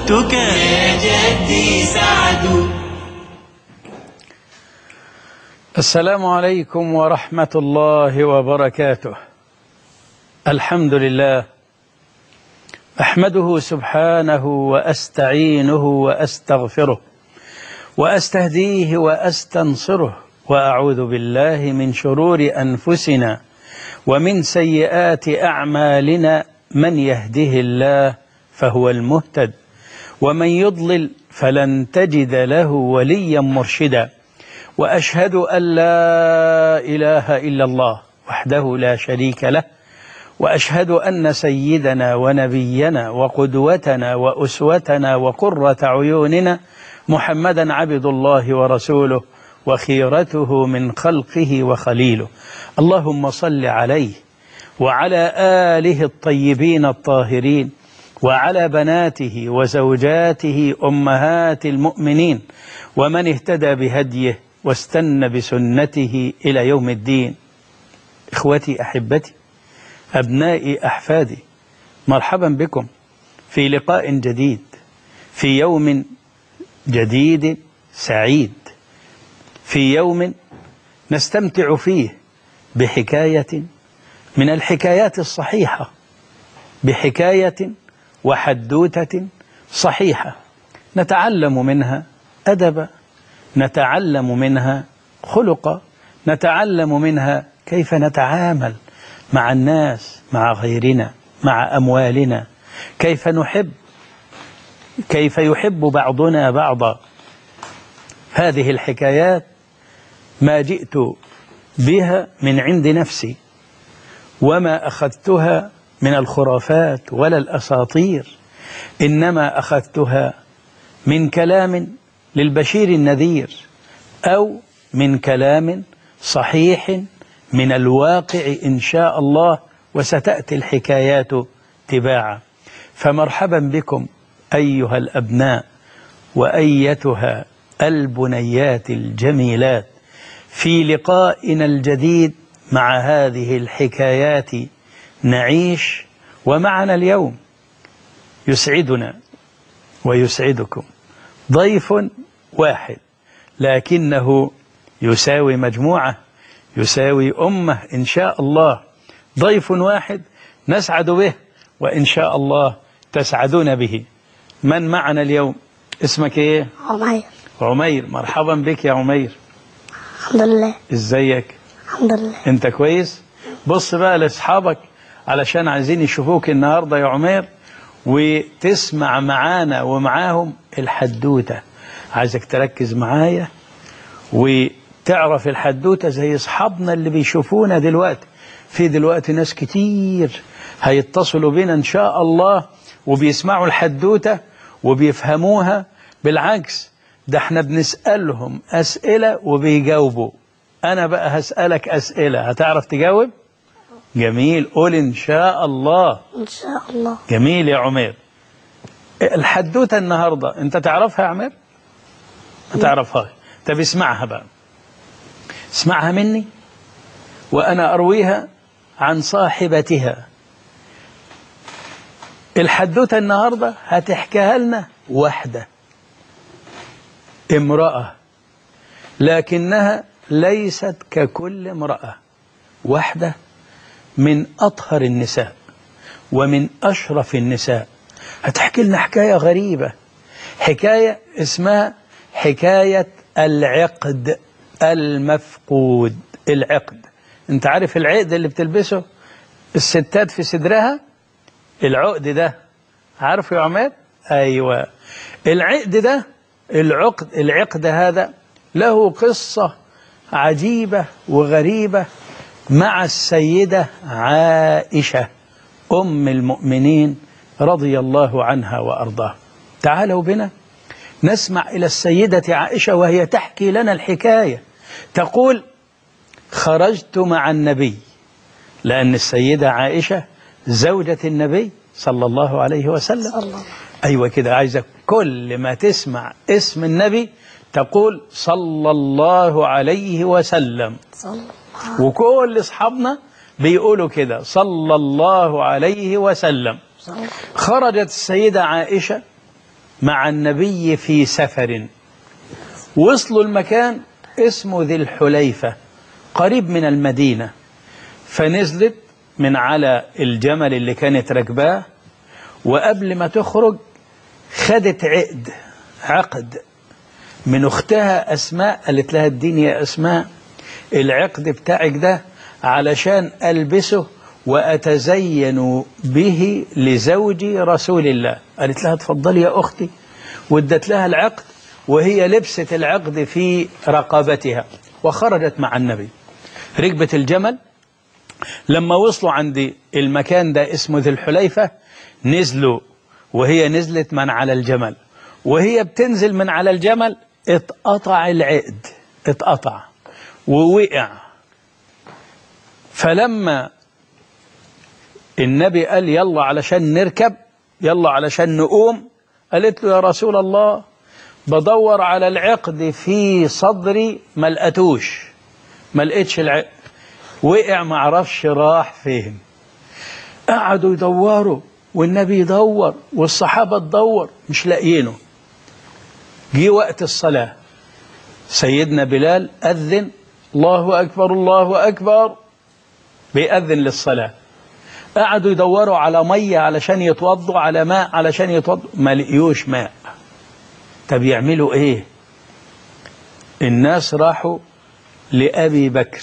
أحببتك يا جدي سعد. السلام عليكم ورحمة الله وبركاته. الحمد لله، أحمده سبحانه وأستعينه وأستغفره وأستهديه وأستنصره، وأعوذ بالله من شرور أنفسنا ومن سيئات أعمالنا، من يهده الله فهو المهتد، ومن يضلل فلن تجد له وليا مرشدا. وأشهد أن لا إله إلا الله وحده لا شريك له، وأشهد أن سيدنا ونبينا وقدوتنا وأسوتنا وقرة عيوننا محمدا عبد الله ورسوله وخيرته من خلقه وخليله. اللهم صل عليه وعلى آله الطيبين الطاهرين، وعلى بناته وزوجاته أمهات المؤمنين، ومن اهتدى بهديه واستنى بسنته إلى يوم الدين. إخوتي أحبتي أبنائي أحفادي، مرحبا بكم في لقاء جديد، في يوم جديد سعيد، في يوم نستمتع فيه بحكاية من الحكايات الصحيحة، بحكاية وحدوتة صحيحة، نتعلم منها أدبا، نتعلم منها خلقا، نتعلم منها كيف نتعامل مع الناس، مع غيرنا، مع أموالنا، كيف نحب، كيف يحب بعضنا بعضا. هذه الحكايات ما جئت بها من عند نفسي، وما أخذتها من الخرافات ولا الأساطير، إنما أخذتها من كلام للبشير النذير، أو من كلام صحيح من الواقع إن شاء الله، وستأتي الحكايات تباعا. فمرحبا بكم أيها الأبناء وأيتها البنيات الجميلات في لقائنا الجديد مع هذه الحكايات. نعيش ومعنا اليوم يسعدنا ويسعدكم ضيف واحد، لكنه يساوي مجموعة، يساوي أمة إن شاء الله. ضيف واحد نسعد به، وإن شاء الله تسعدون به. من معنا اليوم؟ اسمك إيه؟ عمير. عمير، مرحبا بك يا عمير. الحمد لله. إزيك؟ الحمد لله. أنت كويس؟ بص بقى لأصحابك علشان عايزين يشوفوك النهاردة يا عمير، وتسمع معانا ومعاهم الحدوتة. عايزك تركز معايا وتعرف الحدوتة زي أصحابنا اللي بيشوفونا دلوقتي. في دلوقتي ناس كتير هيتصلوا بنا إن شاء الله وبيسمعوا الحدوتة وبيفهموها. بالعكس، ده احنا بنسألهم أسئلة وبيجاوبوا. أنا بقى هسألك أسئلة، هتعرف تجاوب؟ جميل، قول إن شاء الله. إن شاء الله. جميل يا عمير. الحدوتة النهاردة أنت تعرفها يا عمير؟ ما تعرفها؟ طب اسمعها بقى، اسمعها مني وأنا أرويها عن صاحبتها. الحدوتة النهاردة هتحكيها لنا واحدة، امرأة، لكنها ليست ككل امرأة، واحدة من أطهر النساء ومن أشرف النساء. هتحكي لنا حكاية غريبة، حكاية اسمها حكاية العقد المفقود. العقد، انت عارف العقد اللي بتلبسه الستات في صدرها؟ العقد ده عارفه يا عماد؟ أيوة، العقد ده، العقد هذا له قصة عجيبة وغريبة مع السيدة عائشة أم المؤمنين رضي الله عنها وأرضاها. تعالوا بنا نسمع إلى السيدة عائشة وهي تحكي لنا الحكاية. تقول: خرجت مع النبي، لأن السيدة عائشة زوجة النبي صلى الله عليه وسلم. أيوة كده، عايزك كل ما تسمع اسم النبي تقول صلى الله عليه وسلم. وكل أصحابنا بيقولوا كده صلى الله عليه وسلم. خرجت السيدة عائشة مع النبي في سفر. وصلوا المكان اسمه ذي الحليفة قريب من المدينة، فنزلت من على الجمل اللي كانت راكباه، وقبل ما تخرج خدت عقد من أختها أسماء، قالت لها اديني يا أسماء العقد بتاعك ده علشان ألبسه وأتزين به لزوجي رسول الله. قالت لها اتفضلي يا أختي، وادت لها العقد، وهي لبست العقد في رقبتها وخرجت مع النبي. ركبت الجمل، لما وصلوا عند المكان ده اسمه ذي الحليفة نزلوا، وهي نزلت من على الجمل، وهي بتنزل من على الجمل اتقطع العقد، اتقطع ووقع. فلما النبي قال يلا علشان نركب، يلا علشان نقوم، قالت له يا رسول الله بدور على العقد في صدري ما لقيتوش، ما لقيتش العقد، وقع ما عرفش راح فين. قعدوا يدوروا، والنبي يدور، والصحابة تدور، مش لاقيينه. جه وقت الصلاة، سيدنا بلال أذن الله أكبر الله أكبر، بيأذن للصلاة. قعدوا يدوروا على مية علشان يتوضوا، على ماء علشان يتوضوا، ما لقيوش ماء. طب يعملوا ايه؟ الناس راحوا لأبي بكر،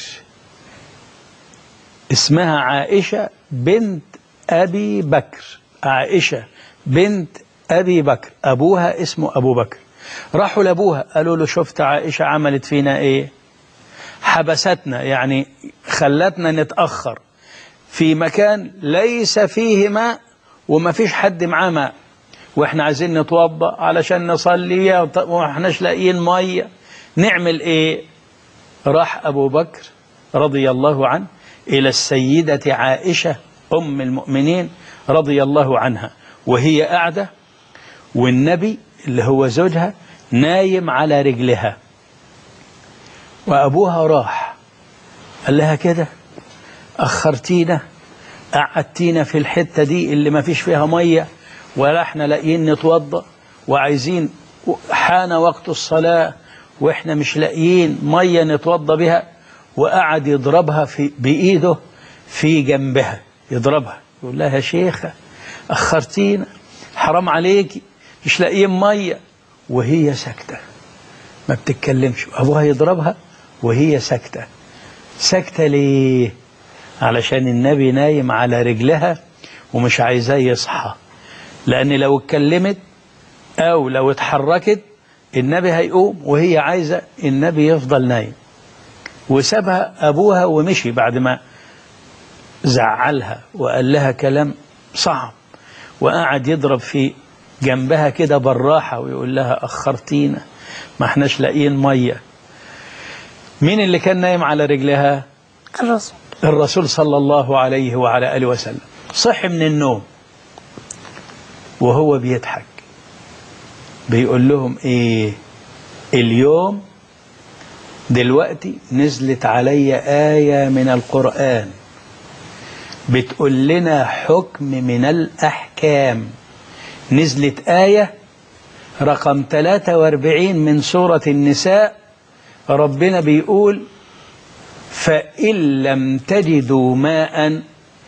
اسمها عائشة بنت أبي بكر، عائشة بنت أبي بكر، أبوها اسمه أبو بكر. راحوا لأبوها قالوا له شفت عائشة عملت فينا ايه؟ حبستنا، يعني خلتنا نتأخر في مكان ليس فيه ماء وما فيش حد معاه ماء، واحنا عايزين نتوضأ علشان نصلي واحناش لاقيين مية، نعمل ايه؟ راح أبو بكر رضي الله عنه إلى السيدة عائشة أم المؤمنين رضي الله عنها، وهي قاعدة والنبي اللي هو زوجها نايم على رجلها، وأبوها راح قال لها كده أخرتينا، قعدتينا في الحتة دي اللي ما فيش فيها مية ولا احنا لاقيين نتوضأ، وعايزين حان وقت الصلاة واحنا مش لاقيين مية نتوضأ بها. وقعد يضربها بإيده في جنبها، يضربها يقول لها يا شيخة أخرتينا، حرام عليكي، مش لاقيين مية. وهي ساكتة ما بتتكلمش، أبوها يضربها وهي ساكتة. ساكتة ليه؟ علشان النبي نايم على رجلها ومش عايزاه يصحى، لأن لو اتكلمت أو لو اتحركت النبي هيقوم، وهي عايزة النبي يفضل نايم. وسابها أبوها ومشي بعد ما زعلها وقال لها كلام صعب، وقعد يضرب في جنبها كده بالراحة ويقول لها أخرتينا، ما احناش لاقيين مية. مين اللي كان نايم على رجلها؟ الرسول صلى الله عليه وعلى آله وسلم. صحي من النوم وهو بيضحك، بيقول لهم ايه؟ اليوم دلوقتي نزلت علي آية من القرآن بتقول لنا حكم من الأحكام. نزلت آية رقم 43 من سورة النساء، ربنا بيقول فإن لم تجدوا ماء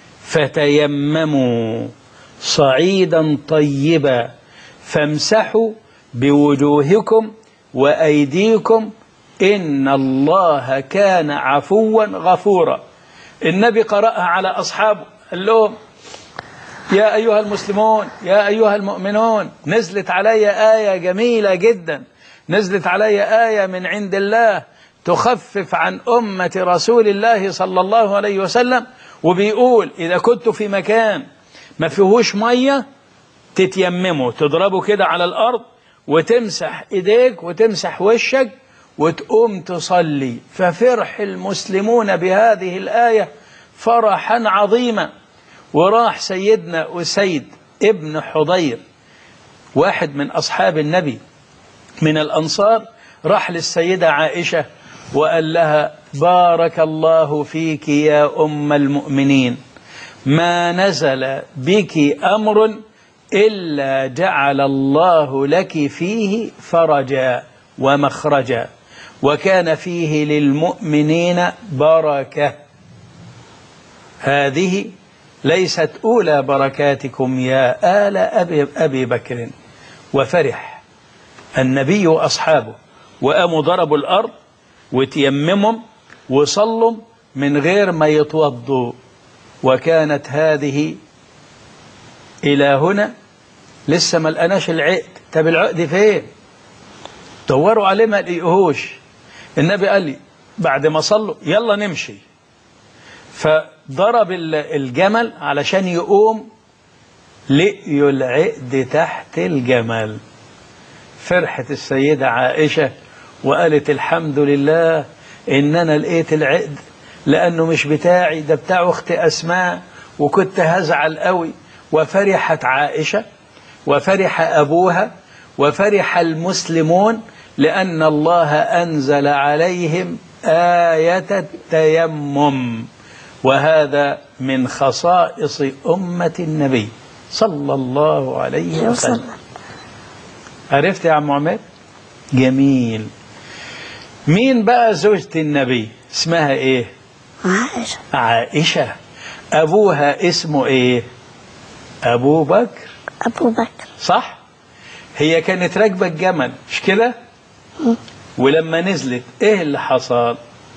فتيمموا صعيدا طيبا فامسحوا بوجوهكم وأيديكم إن الله كان عفوا غفورا. النبي قرأها على أصحابه، قال لهم يا أيها المسلمون يا أيها المؤمنون، نزلت علي آية جميلة جدا، نزلت علي آية من عند الله تخفف عن أمة رسول الله صلى الله عليه وسلم، وبيقول إذا كنتوا في مكان ما فيهوش مية تتيمموا، تضربوا كده على الأرض وتمسح إيديك وتمسح وشك وتقوم تصلي. ففرح المسلمون بهذه الآية فرحا عظيما. وراح سيدنا أسيد ابن حضير، واحد من أصحاب النبي من الأنصار، راح للسيدة عائشة وقال لها بارك الله فيك يا أم المؤمنين، ما نزل بك أمر إلا جعل الله لك فيه فرجا ومخرجا وكان فيه للمؤمنين بركة. هذه ليست أولى بركاتكم يا آل أبي بكر. وفرح النبي وأصحابه وقاموا ضربوا الأرض وتيممهم وصلوا من غير ما يتوضوا. وكانت هذه إلى هنا لسه ما لقناش العقد. طب العقد فين؟ دوروا عليه ما لقيهوش. النبي قال لي بعد ما صلوا يلا نمشي، فضرب الجمل علشان يقوم، لقيوا العقد تحت الجمل. فرحت السيدة عائشة وقالت الحمد لله إن أنا لقيت العقد، لأنه مش بتاعي، ده بتاع أخت أسماء، وكنت هزعل قوي. وفرحت عائشة وفرح أبوها وفرح المسلمون لأن الله أنزل عليهم آية التيمم، وهذا من خصائص أمة النبي صلى الله عليه وسلم. عرفت يا عم عماد؟ جميل. مين بقى زوجة النبي؟ اسمها ايه؟ عائشة. عائشة. أبوها اسمه ايه؟ أبو بكر. أبو بكر. صح؟ هي كانت راكبة الجمل مش كده؟ ولما نزلت ايه اللي حصل؟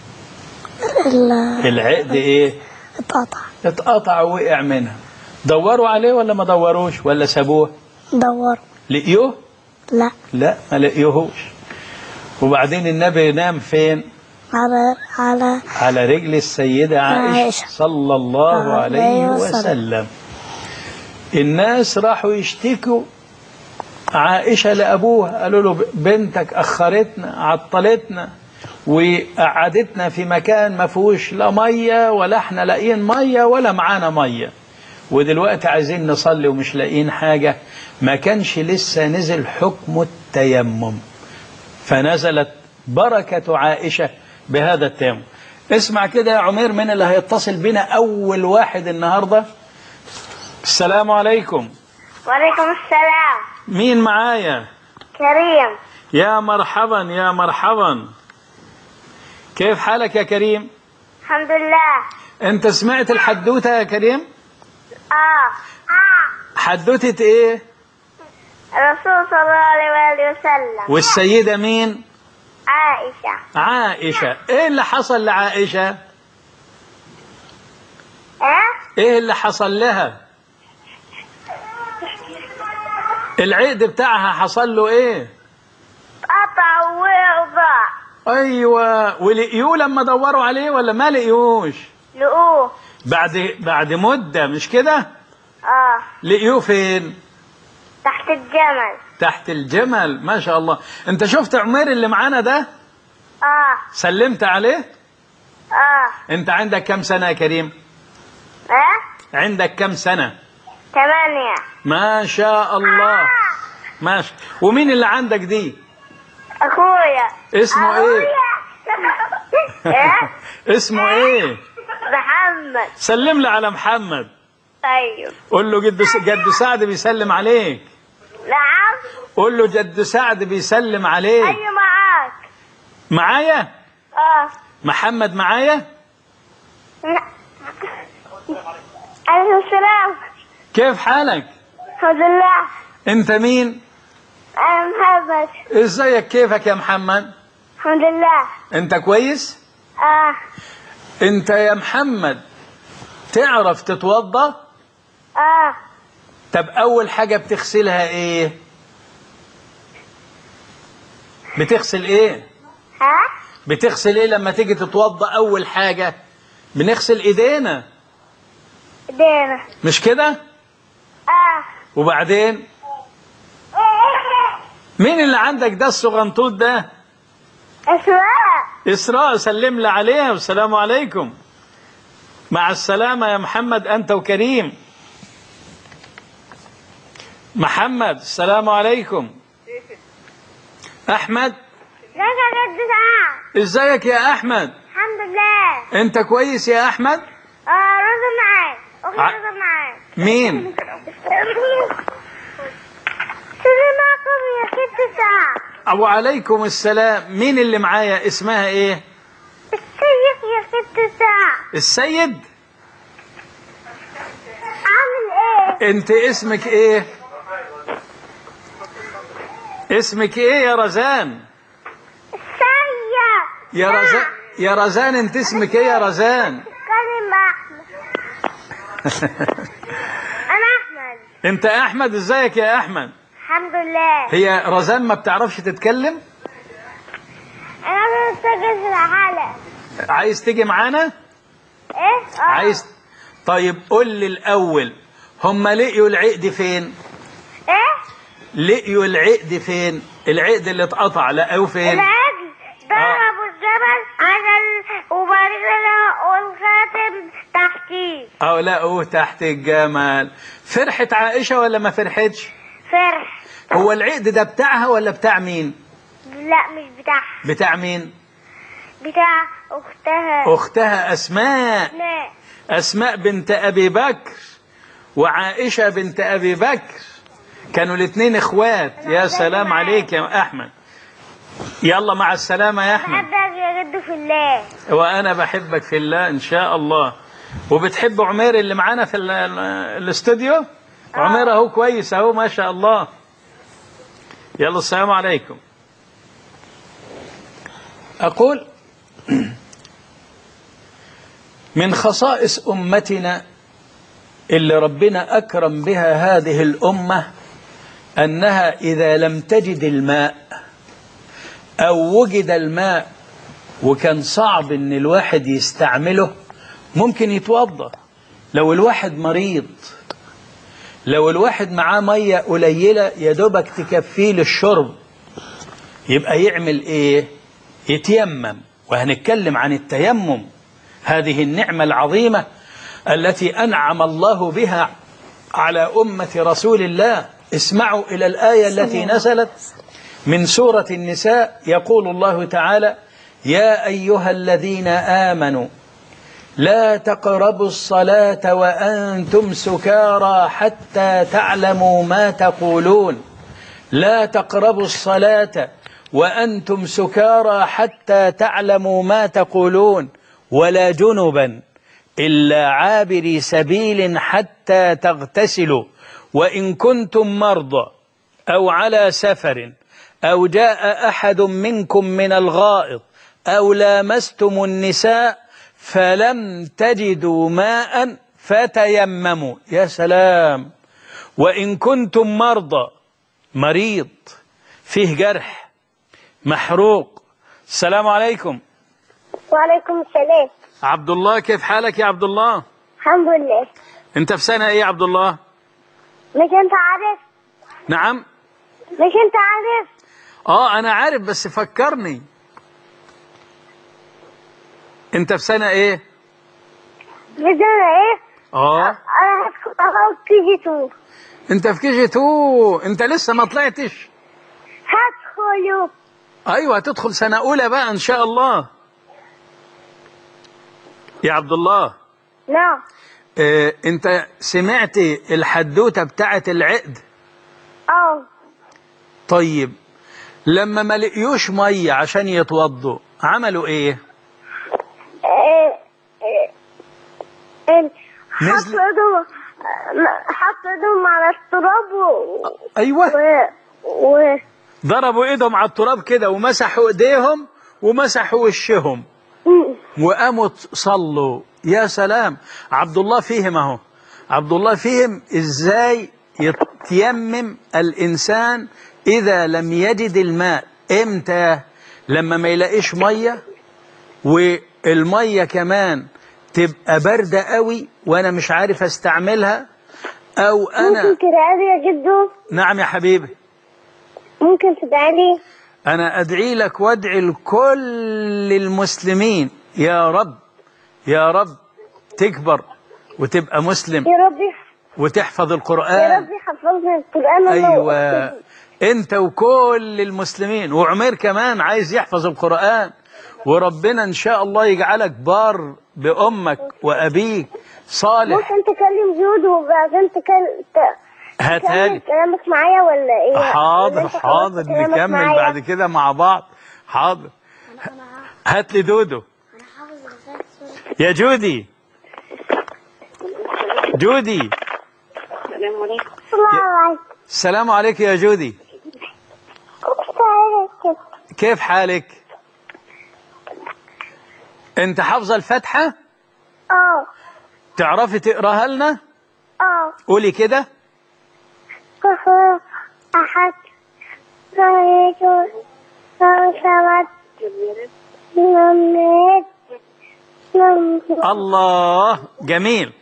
العقد ايه؟ اتقطع ووقع منها. دوروا عليه ولا ما دوروش ولا سابوه؟ دوروا. لقيوه؟ لا ما لقيوهوش. وبعدين النبي نام فين؟ على رجل السيدة عائشة صلى الله عليه وسلم. الناس راحوا يشتكوا عائشة لأبوها، قالوا له بنتك أخرتنا عطلتنا وقعدتنا في مكان ما فيهوش لا مية ولا احنا لاقيين مية ولا معانا مية، ودلوقتي عايزين نصلي ومش لاقيين حاجة. ما كانش لسه نزل حكم التيمم، فنزلت بركة عائشة بهذا التيمم. اسمع كده يا عمير، من اللي هيتصل بنا أول واحد النهاردة؟ السلام عليكم. وعليكم السلام. مين معايا؟ كريم. يا مرحبا يا مرحبا. كيف حالك يا كريم؟ الحمد لله. انت سمعت الحدوتة يا كريم؟ حدوتة ايه؟ الرسول صلى الله عليه وسلم. والسيدة مين؟ عائشة. ايه اللي حصل لعائشة؟ ايه اللي حصل لها؟ العقد بتاعها حصل له ايه؟ قطع وضاع. ايوه. ولقيوه لما دوروا عليه ولا ما لقيوش؟ لقوه بعد مدة مش كده؟ لقيوه فين؟ تحت الجمل. تحت الجمل. ما شاء الله. انت شفت عمير اللي معانا ده؟ سلمت عليه؟ انت عندك كم سنة يا كريم؟ عندك كم سنة؟ 8. ما شاء الله. ماشي. ومين اللي عندك دي؟ اخويا. اسمه ايه؟ اسمه ايه؟ محمد. سلم لي على محمد. طيب. قول له جد سعد بيسلم عليك. نعم. قول له جد سعد بيسلم عليك. ايوه معاك. معايا؟ محمد معايا؟ عليكم السلام. كيف حالك؟ الحمد لله. انت مين؟ انا محمد. ازيك كيفك يا محمد؟ الحمد لله. انت كويس؟ انت يا محمد تعرف تتوضى؟ طب اول حاجة بتغسلها ايه؟ بتغسل ايه؟ بتغسل ايه لما تيجي تتوضى؟ اول حاجة بنغسل ايدينا مش كده؟ وبعدين مين اللي عندك ده الصغنطوط ده؟ إسراء. سلم لي عليها. والسلام عليكم. مع السلامة يا محمد أنت وكريم. محمد السلام عليكم. أحمد. ازيك يا أحمد؟ الحمد لله. أنت كويس يا أحمد؟ رضا معاك. أختي رضا معاك. مين؟ السلام عليكم يا ست ساعة. وعليكم السلام. مين اللي معايا؟ اسمها ايه؟ السيد يا ست ساعة. السيد. عامل ايه؟ انت اسمك ايه؟ اسمك ايه يا رزان؟ السيد. يا رزان، يا رزان انت اسمك ايه يا رزان؟ كلمة أحمد. أنا أحمد. انت احمد. ازيك يا احمد؟ الحمد لله. هي رزان ما بتعرفش تتكلم؟ أنا بستجد الحالة. عايز تيجي معانا؟ إيه؟ عايز. طيب قول لي الاول، هم لقيوا العقد فين؟ إيه؟ لقيوا العقد فين؟ العقد اللي اتقطع لقوه فين؟ العجل ضربوا الجبل وبعدين لقوا الخاتم تحتيه. لقوه تحت الجمل. فرحت عائشة ولا ما فرحتش؟ فرح. هو العقد ده بتاعها ولا بتاع مين؟ لا مش بتاعها. بتاع مين؟ بتاع أختها. أختها أسماء. لا. أسماء بنت أبي بكر وعائشة بنت أبي بكر، كانوا الاثنين إخوات. يا سلام عليك يا أحمد. يلا مع السلامة يا أحمد. بحبك يا جد في الله. وأنا بحبك في الله إن شاء الله. وبتحب عمير اللي معانا في الاستوديو؟ عمير أهو كويس أهو ما شاء الله. يلا السلام عليكم. أقول من خصائص أمتنا اللي ربنا أكرم بها هذه الأمة أنها إذا لم تجد الماء أو وجد الماء وكان صعب أن الواحد يستعمله ممكن يتوضأ. لو الواحد مريض، لو الواحد معاه مية قليلة يدوبك تكفيه للشرب، يبقى يعمل إيه؟ يتيمم. وهنتكلم عن التيمم، هذه النعمة العظيمة التي أنعم الله بها على أمة رسول الله. اسمعوا إلى الآية التي نزلت من سورة النساء. يقول الله تعالى: يا أيها الذين آمنوا لا تقربوا الصلاة وأنتم سكارى حتى تعلموا ما تقولون. لا تقربوا الصلاة وأنتم سكارى حتى تعلموا ما تقولون ولا جنبا إلا عابري سبيل حتى تغتسلوا وإن كنتم مرضى أو على سفر أو جاء أحد منكم من الغائط أو لامستم النساء فلم تجدوا ماء فتيمموا. يا سلام. وإن كنتم مرضى، مريض فيه جرح محروق. السلام عليكم. وعليكم السلام. عبد الله، كيف حالك يا عبد الله؟ الحمد لله. انت في سنة ايه يا عبد الله؟ مش انت عارف؟ نعم. مش انت عارف؟ انا عارف بس فكرني. انت في سنة ايه؟ في سنة ايه؟ انا هدخل كي جي 2. انت في كي جي 2. انت لسه ما طلعتش. هدخل. ايوه هتدخل سنة اولى بقى ان شاء الله. يا عبد الله. نعم. انت سمعت الحدوتة بتاعت العقد؟ طيب لما ما لقيوش مية عشان يتوضوا عملوا ايه؟ حطوا ايدهم على التراب ايوه ضربوا ايدهم على التراب كده ومسحوا ايديهم ومسحوا وشهم وقاموا صلوا. يا سلام. عبد الله فهم اهو. عبد الله فهم ازاي يتيمم الانسان اذا لم يجد الماء. امتى؟ لما ما يلاقيش ميه والميه كمان تبقى باردة قوي وانا مش عارف استعملها، او انا. ممكن تدعي يا جدو؟ نعم يا حبيبي. ممكن تدعي لي؟ انا ادعي لك وادعي لكل المسلمين. يا رب يا رب تكبر وتبقى مسلم يا ربي وتحفظ القرآن. يا ربي حفظني القرآن. ايوه انت وكل المسلمين، وعمير كمان عايز يحفظ القرآن، وربنا ان شاء الله يجعلك بار بأمك وأبيك صالح. ممكن تكلم جود وبعدين هاتها لي. كلامك معايا ولا ايه؟ حاضر حاضر، نكمل بعد كده مع بعض. حاضر. هات لي دودو. يا جودي، جودي. السلام عليكم. السلام عليكم يا جودي. كيف حالك؟ انت حافظة الفاتحة؟ تعرفي تقراها لنا؟ قولي كده. أحد رأيت سمت نمت الله، جميل.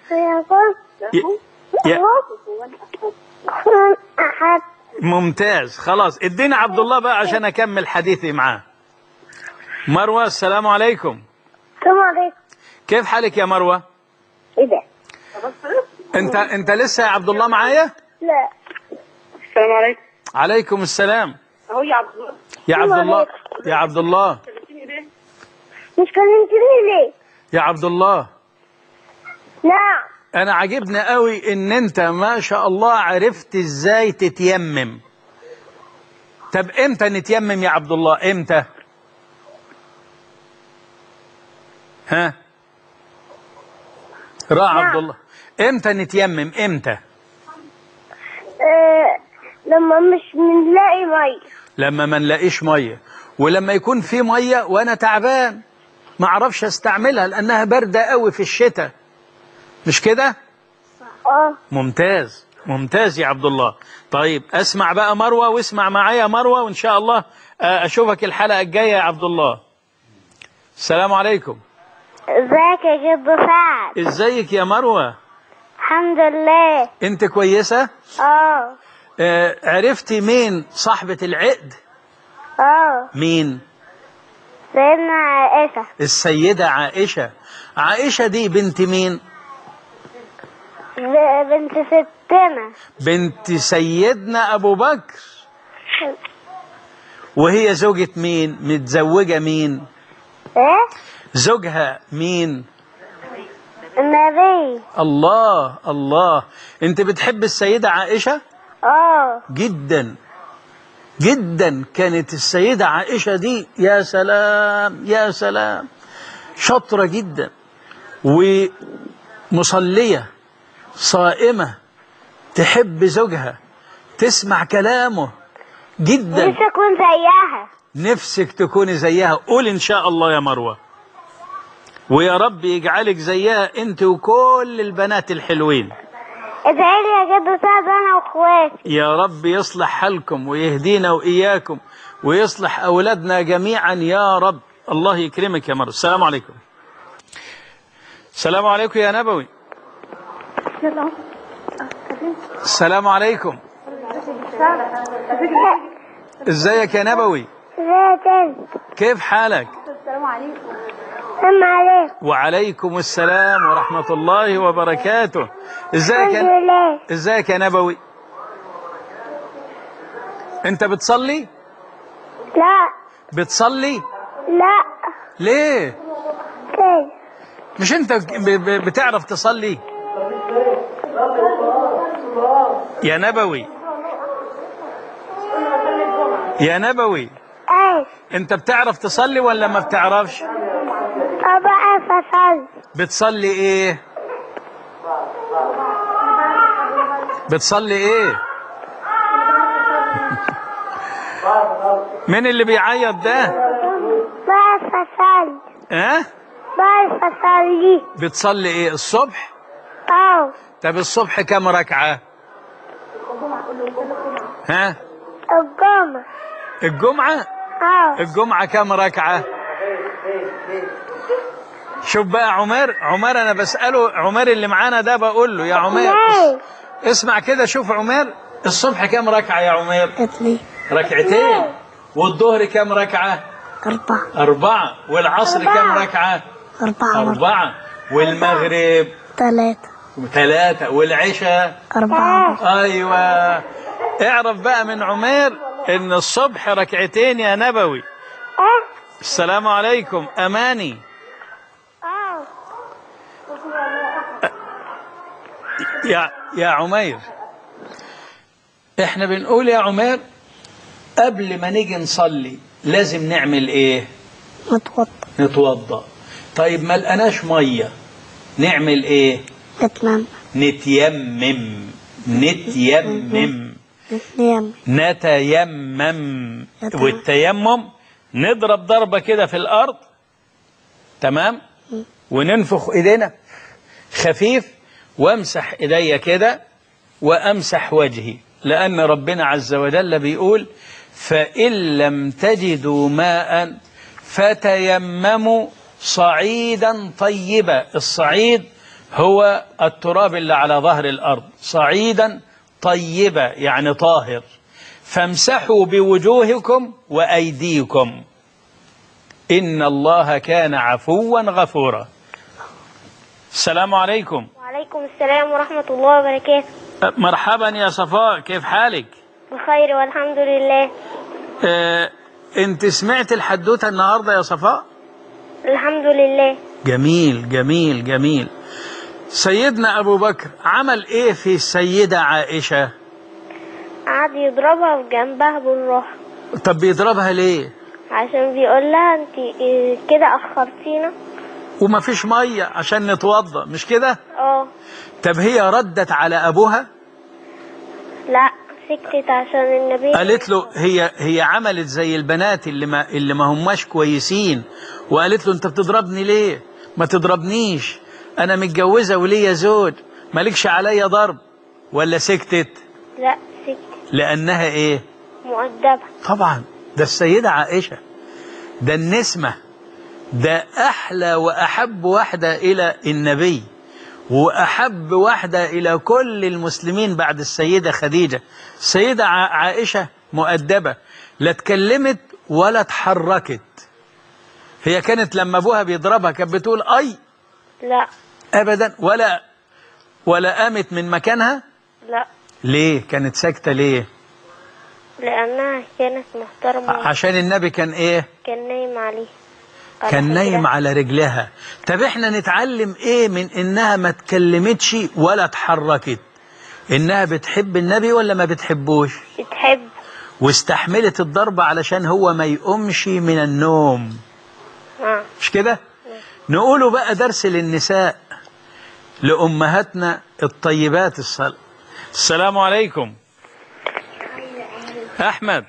أحد. ممتاز. خلاص ادينا عبد الله بقى عشان اكمل حديثي معاه. مروة، السلام عليكم. السلام عليكم. كيف حالك يا مروة؟ ايه ده؟ انت لسه يا عبد الله معايا؟ لا. السلام عليكم. عليكم السلام. اهو يا عبد الله. يا عبد الله، يا عبد الله. مش كلمتني ليه؟ يا عبد الله، نعم. انا عجبني قوي ان انت ما شاء الله عرفت ازاي تتيمم. طب امتى نتيمم يا عبد الله؟ امتى؟ ها؟ عبد الله، امتى نتيمم؟ امتى؟ لما مش بنلاقي ميه. لما ما نلاقيش ميه، ولما يكون في ميه وانا تعبان ما اعرفش استعملها لانها بارده قوي في الشتاء، مش كده؟ ممتاز ممتاز يا عبد الله. طيب اسمع بقى مروه، واسمع معايا مروه، وان شاء الله اشوفك الحلقه الجايه يا عبد الله. السلام عليكم. ازيك يا جد سعد؟ ازيك يا مروه؟ الحمد لله. انت كويسه؟ عرفتي مين صاحبه العقد؟ مين؟ سيدنا عائشه. السيده عائشه. عائشه دي بنت مين؟ بنت ستنا. بنت سيدنا ابو بكر. وهي زوجة مين؟ متزوجة مين؟ ايه؟ زوجها مين؟ النبي. الله الله. انت بتحب السيدة عائشة؟ جدا جدا. كانت السيدة عائشة دي يا سلام يا سلام، شاطرة جدا ومصلية صائمة، تحب زوجها، تسمع كلامه جدا. نفسي اكون زيها. نفسك تكوني زيها. قول ان شاء الله يا مروة، ويا رب يجعلك زيها انت وكل البنات الحلوين. ادعي لي يا جد سعد انا واخواتي. يا رب يصلح حالكم ويهدينا واياكم ويصلح اولادنا جميعا يا رب. الله يكرمك يا مروة. السلام عليكم. السلام عليكم يا نبوي. السلام عليكم. ازيك يا نبوي؟ كيف حالك؟ السلام عليكم. السلام عليكم. وعليكم السلام ورحمة الله وبركاته. ازيك يا نبوي؟ انت بتصلي؟ لا. بتصلي؟ لا. ليه؟ كيف؟ مش انت بتعرف تصلي؟ يا نبوي، يا نبوي، ايه؟ انت بتعرف تصلي ولا ما بتعرفش؟ بعرف اصلي. بتصلي ايه؟ بتصلي ايه؟ مين اللي بيعيط ده؟ بعرف اصلي. بعرف اصلي. بتصلي ايه الصبح؟ طب الصبح كم ركعة؟ ها؟ الجمعة. الجمعة؟ الجمعة كم ركعة؟ شوف بقى عمر انا بسأله، عمر اللي معانا ده بقول له يا عمر اسمع كده، شوف عمر الصبح كم ركعة يا عمر؟ 2. ركعتين. والظهر كم ركعة؟ 4. 4. والعصر كم ركعة؟ 4. والمغرب 3. والعشاء 4. ايوه. اعرف بقى من عمر ان الصبح ركعتين يا نبوي. السلام عليكم. اماني. يا عمير، احنا بنقول يا عمير قبل ما نيجي نصلي لازم نعمل ايه؟ نتوضى. نتوضى. طيب ما لقناش ميه نعمل ايه؟ نتمم. نتيمم. نتيمم. نتيمم. والتيمم نضرب ضربة كده في الأرض، تمام، وننفخ إيدينا خفيف، وامسح إيديا كده وأمسح وجهي، لأن ربنا عز وجل بيقول فإن لم تجدوا ماء فتيمموا صعيدا طيبا. الصعيد هو التراب اللي على ظهر الأرض، صعيدا طيبا يعني طاهر، فامسحوا بوجوهكم وأيديكم إن الله كان عفوا غفورا. السلام عليكم. وعليكم السلام ورحمة الله وبركاته. مرحبا يا صفاء، كيف حالك؟ بخير والحمد لله. انت سمعت الحدوتة النهاردة يا صفاء؟ الحمد لله. جميل جميل جميل. سيدنا أبو بكر عمل إيه في السيدة عائشة؟ قعد يضربها في جنبها بالراحة. طب بيضربها ليه؟ عشان بيقول لها انت كده أخرتينا وما فيش مية عشان نتوضى، مش كده؟ طب هي ردت على أبوها؟ لا، سكتت عشان النبي قالت له هي عملت زي البنات اللي ما هماش كويسين، وقالت له أنت بتضربني ليه؟ ما تضربنيش، أنا متجوزة وليا زوج، مالكش عليا ضرب. ولا سكتت؟ لا، سكتت لأنها إيه؟ مؤدبة. طبعا ده السيدة عائشة، ده النسمة، ده أحلى وأحب واحدة إلى النبي، وأحب واحدة إلى كل المسلمين بعد السيدة خديجة. السيدة عائشة مؤدبة، لا اتكلمت ولا اتحركت. هي كانت لما أبوها بيضربها كانت بتقول أي؟ لا أبدا. ولا قامت من مكانها؟ لا. ليه كانت ساكتة ليه؟ لأنها كانت محترمة. عشان النبي كان إيه؟ كان نايم عليه، كان نايم على رجلها. طب احنا نتعلم ايه من انها ما اتكلمتش ولا اتحركت؟ انها بتحب النبي ولا ما بتحبوش؟ بتحب. واستحملت الضرب علشان هو ما يقومش من النوم، مش كده؟ نقوله بقى درس للنساء، لأمهاتنا الطيبات الصلاة. السلام عليكم. أحمد.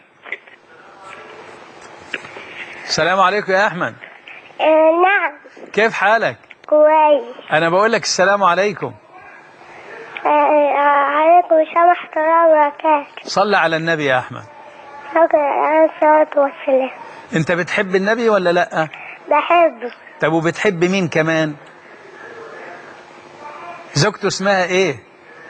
السلام عليكم يا أحمد. نعم. كيف حالك؟ كويس. أنا بقول لك السلام عليكم. عليكم السلام ورحمة الله وبركاته. صلى على النبي يا أحمد. عليه الصلاة والسلام. أنت بتحب النبي ولا لأ؟ بحبه. طب وبتحب مين كمان؟ زوجته اسمها إيه؟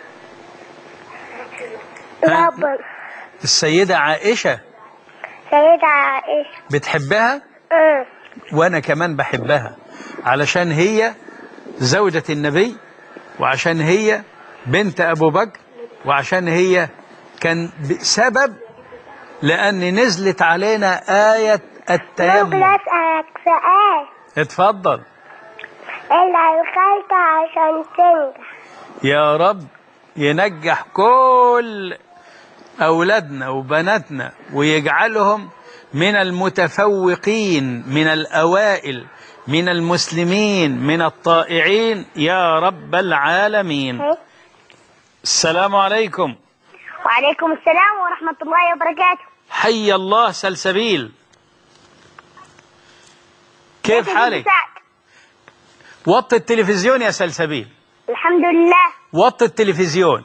ربنا. السيدة عائشة. سيدة عائشة. بتحبها؟ وأنا كمان بحبها، علشان هي زوجة النبي، وعشان هي بنت أبو بكر، وعشان هي كان سبب لأن نزلت علينا آية التيمم. ممكن أسألك سؤال؟ اتفضل. اللي الخلطة عشان تنجح. يا رب ينجح كل أولادنا وبناتنا ويجعلهم من المتفوقين، من الأوائل، من المسلمين، من الطائعين يا رب العالمين. السلام عليكم. وعليكم السلام ورحمة الله وبركاته. حي الله سلسبيل، كيف حالك؟ وطي التلفزيون يا سلسبيل. الحمد لله. وطي التلفزيون.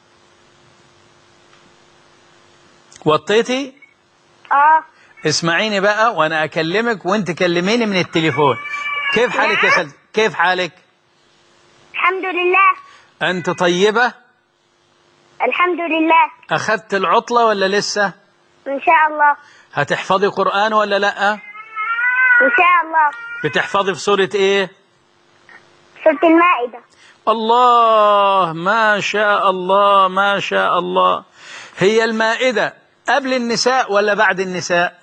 وطيتي؟ اسمعيني بقى وانا اكلمك وانت كلميني من التليفون. كيف حالك يا سلسبيل؟ كيف حالك؟ الحمد لله. انت طيبة؟ الحمد لله. اخذت العطلة ولا لسه؟ ان شاء الله. هتحفظي قرآن ولا لا؟ ان شاء الله. بتحفظي في سورة ايه؟ سورة المائدة. الله، ما شاء الله ما شاء الله. هي المائدة قبل النساء ولا بعد النساء؟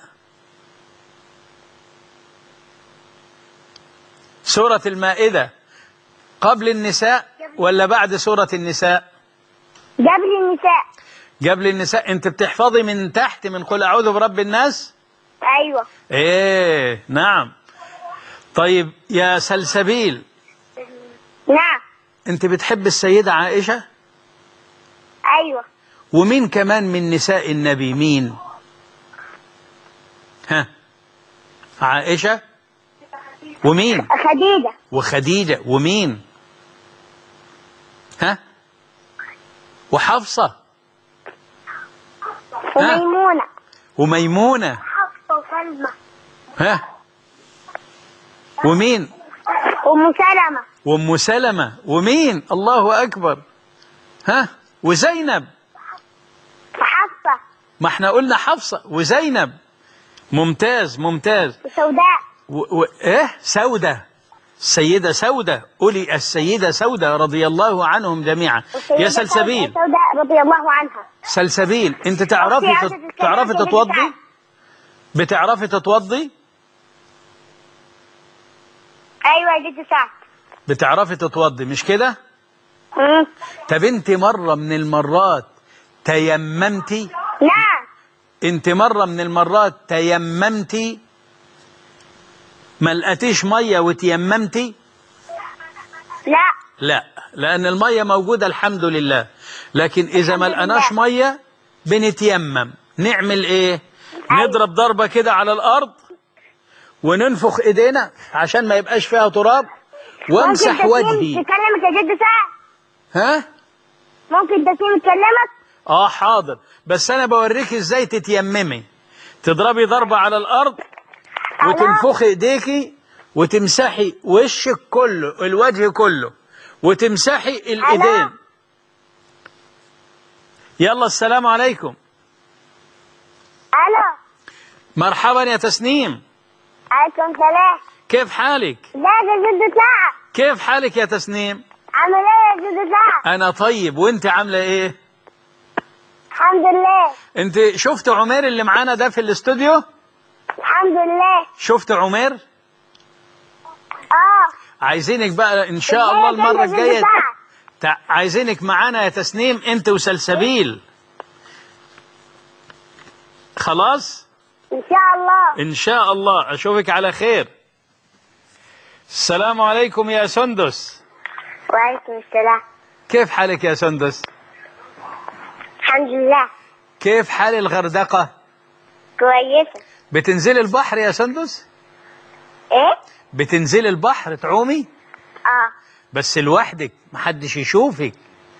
سورة المائدة قبل النساء ولا بعد سورة النساء؟ قبل النساء. قبل النساء. انت بتحفظي من تحت من قل اعوذ برب الناس؟ ايوه. ايه نعم. طيب يا سلسبيل، نعم. انت بتحب السيدة عائشة؟ ايوه. ومين كمان من نساء النبي؟ مين؟ ها؟ عائشة ومين؟ خديجة. وخديجة ومين؟ ها؟ وحفصة وميمونة. وميمونة. حفصة وسلمى. ها؟ ومين؟ وأم سلمة. وأم سلمة ومين؟ الله أكبر. ها؟ وزينب. وحفصة. ما احنا قلنا حفصة وزينب. ممتاز ممتاز. وسوداء. ايه سودة. السيدة سودة، قولي السيدة سودة رضي الله عنهم جميعا. يا سلسبيل. سوداء رضي الله عنها. سلسبيل، انت تعرفي تتوضي؟ بتعرفي تتوضي؟ ايوه يا جد سعد. بتعرفي تتوضي مش كده؟ طب انت مرة من المرات تيممتي؟ نعم. انت مرة من المرات تيممتي؟ ما لقيتيش مية وتيممتي؟ لا. لا، لأن المية موجودة الحمد لله، لكن إذا ما لقناش مية بنتيمم. نعمل إيه؟ نضرب ضربة كده على الأرض وننفخ إيدينا عشان ما يبقاش فيها تراب وامسح وجهي. ممكن تكلمك يا جد سعد؟ ها؟ ممكن تسيم تكلمك؟ حاضر، بس أنا بوريك إزاي تتيممي. تضربي ضربة على الأرض وتنفخي إيديكي وتمسحي وشك كله، الوجه كله، وتمسحي الإيدين. يلا السلام عليكم. الو. مرحبا يا تسنيم. عليكم السلام. كيف حالك؟ لا يا جد سعد. كيف حالك يا تسنيم؟ عامل ايه يا جد سعد؟ أنا طيب، وأنت عاملة إيه؟ الحمد لله. أنت شفت عمير اللي معانا ده في الاستوديو؟ الحمد لله. شفت عمير؟ عايزينك بقى إن شاء الله المرة الجاية عايزينك معانا يا تسنيم، أنت وسلسبيل. خلاص؟ إن شاء الله. إن شاء الله. أشوفك على خير. السلام عليكم يا سندس. وعليكم السلام. كيف حالك يا سندس؟ الحمد لله. كيف حال الغردقة؟ كويسة. بتنزلي البحر يا سندس؟ ايه؟ بتنزلي البحر تعومي؟ بس لوحدك، محدش يشوفك.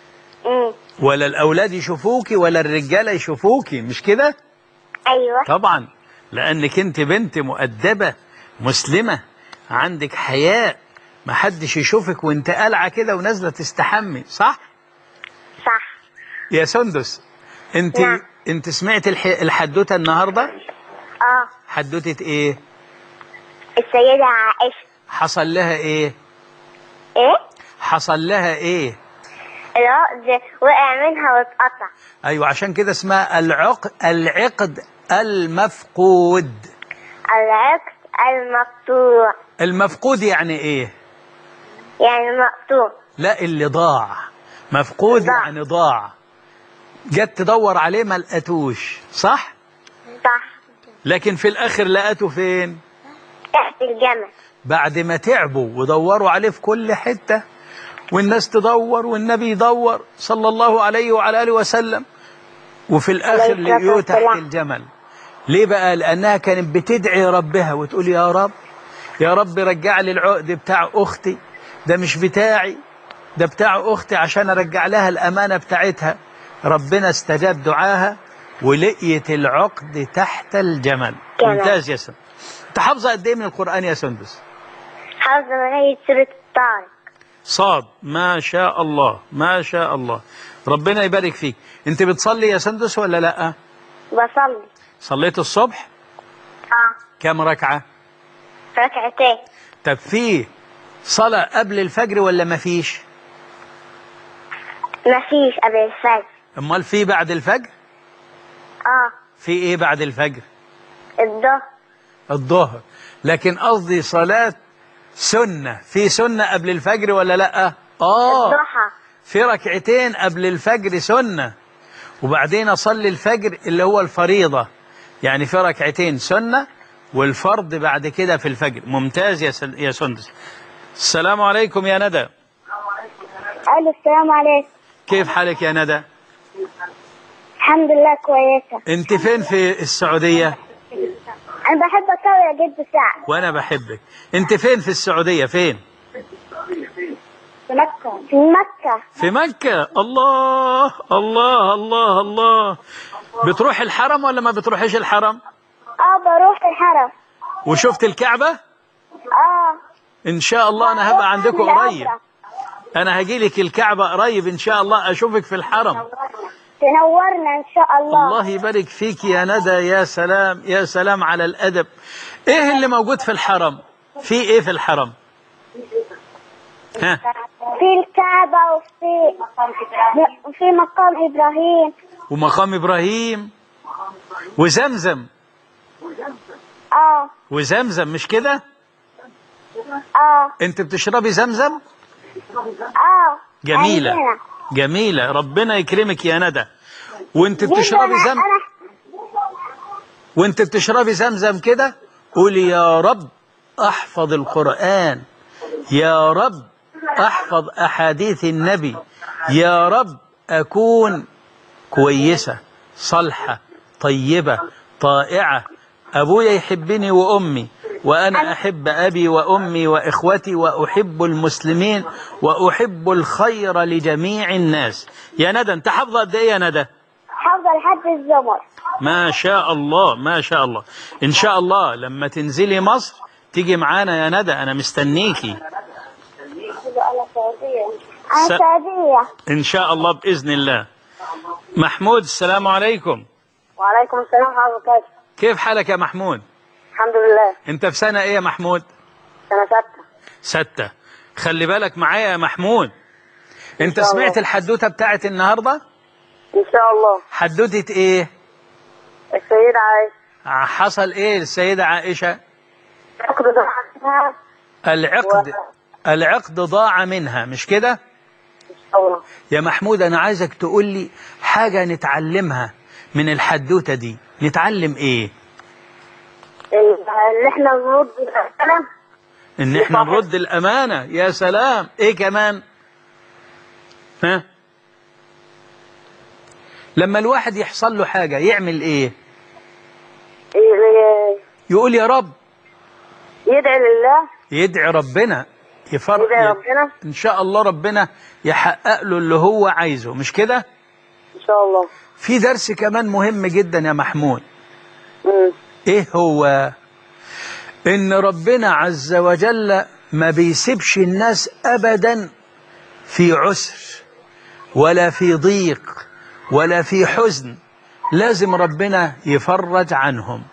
ولا الأولاد يشوفوكي ولا الرجالة يشوفوكي، مش كده؟ أيوة. طبعا، لأنك أنت بنت مؤدبة مسلمة عندك حياء، محدش يشوفك وانت قلعة كده ونازلة تستحمي، صح؟ صح. يا سندس، انت سمعت الحدوتة النهاردة؟ حدوتة ايه؟ السيدة عائشة. حصل لها ايه؟ ايه؟ حصل لها ايه؟ العقد وقع منها واتقطع. ايوه، عشان كده اسمها العقد المفقود. العقد المقطوع. المفقود يعني ايه؟ يعني مقطوع. لا، اللي ضاع. مفقود يعني ضاع. جت تدور عليه ما لقتوش، صح؟ صح. لكن في الاخر لقته فين؟ تحت الجمل. بعد ما تعبوا ودوروا عليه في كل حتة، والناس تدور والنبي يدور صلى الله عليه وعلى آله وسلم، وفي الآخر لقيوه تحت الجمل. ليه بقى؟ لأنها كانت بتدعي ربها وتقول يا رب، يا رب رجع لي العقد بتاع أختي، ده مش بتاعي، ده بتاع أختي، عشان أرجع لها الأمانة بتاعتها. ربنا استجاب دعاها ولقيت العقد تحت الجمل. ممتاز يا سندس. انت حافظه قد ايه من القرآن يا سندس؟ حافظه لغاية سورة الطارق. صاد. ما شاء الله ما شاء الله، ربنا يبارك فيك. انت بتصلي يا سندس ولا لا؟ بصلي. صليت الصبح؟ كم ركعة؟ ركعتين. طب في صلاة قبل الفجر ولا ما فيش؟ ما فيش قبل الفجر. امال في بعد الفجر؟ في ايه بعد الفجر؟ الظهر. الظهر. لكن قصدي صلاة سنة، في سنة قبل الفجر ولا لا؟ الضحى. في ركعتين قبل الفجر سنة، وبعدين أصلي الفجر اللي هو الفريضة، يعني في ركعتين سنة والفرض بعد كده في الفجر. ممتاز يا سندس. السلام عليكم يا ندى. السلام عليكم. كيف حالك يا ندى؟ الحمد لله كويسة. انت فين في السعودية؟ أنا بحبك أوي يا جد سعد. وانا بحبك. انت فين في السعودية؟ فين؟ في مكة. في مكة. في مكة. الله الله الله الله. بتروح الحرم ولا ما بتروحش الحرم؟ بروح الحرم. وشفت الكعبة؟ ان شاء الله انا هبقى عندكم قريب. انا هجيلك الكعبة قريب ان شاء الله، اشوفك في الحرم. تنورنا ان شاء الله. الله يبارك فيك يا ندى. يا سلام يا سلام على الادب. ايه اللي موجود في الحرم؟ في ايه في الحرم؟ ها؟ في الكعبة وفي مقام ابراهيم. ومقام ابراهيم وزمزم. وزمزم مش كده؟ انت بتشربي زمزم؟ جميلة جميلة. ربنا يكرمك يا ندى. وانت بتشربي زمزم كده قولي يا رب احفظ القرآن، يا رب احفظ احاديث النبي، يا رب اكون كويسة صالحة طيبة طائعة، ابويا يحبني وامي وأنا أحب أبي وأمي وإخوتي وأحب المسلمين وأحب الخير لجميع الناس. يا ندى أنت حافظة قد إيه يا ندى؟ حافظة لحد الزمر. ما شاء الله ما شاء الله. إن شاء الله لما تنزلي مصر تيجي معانا يا ندى، أنا مستنيكي. السعودية إن شاء الله بإذن الله. محمود السلام عليكم. وعليكم السلام ورحمة الله وبركاته. كيف حالك يا محمود؟ الحمد لله. أنت في سنة إيه يا محمود؟ سنة 6. خلي بالك معايا يا محمود. أنت سمعت الحدوتة بتاعت النهاردة؟ إن شاء الله. حدوتة إيه؟ السيدة عائشة. حصل إيه للسيدة عائشة؟ العقد ضاع منها مش كده؟ إن شاء الله. يا محمود أنا عايزك تقول لي حاجة نتعلمها من الحدوتة دي. نتعلم إيه؟ إن إحنا نرد الأمانة. إن إحنا نرد الأمانة. يا سلام. إيه كمان؟ ها؟ لما الواحد يحصل له حاجة يعمل إيه؟ يقول يا رب. يدعي لله. يدعي ربنا. يدعي ربنا. إن شاء الله ربنا يحقق له اللي هو عايزه مش كده؟ إن شاء الله. في درس كمان مهم جدا يا محمود. إيه هو؟ إن ربنا عز وجل ما بيسيبش الناس أبدا في عسر ولا في ضيق ولا في حزن. لازم ربنا يفرج عنهم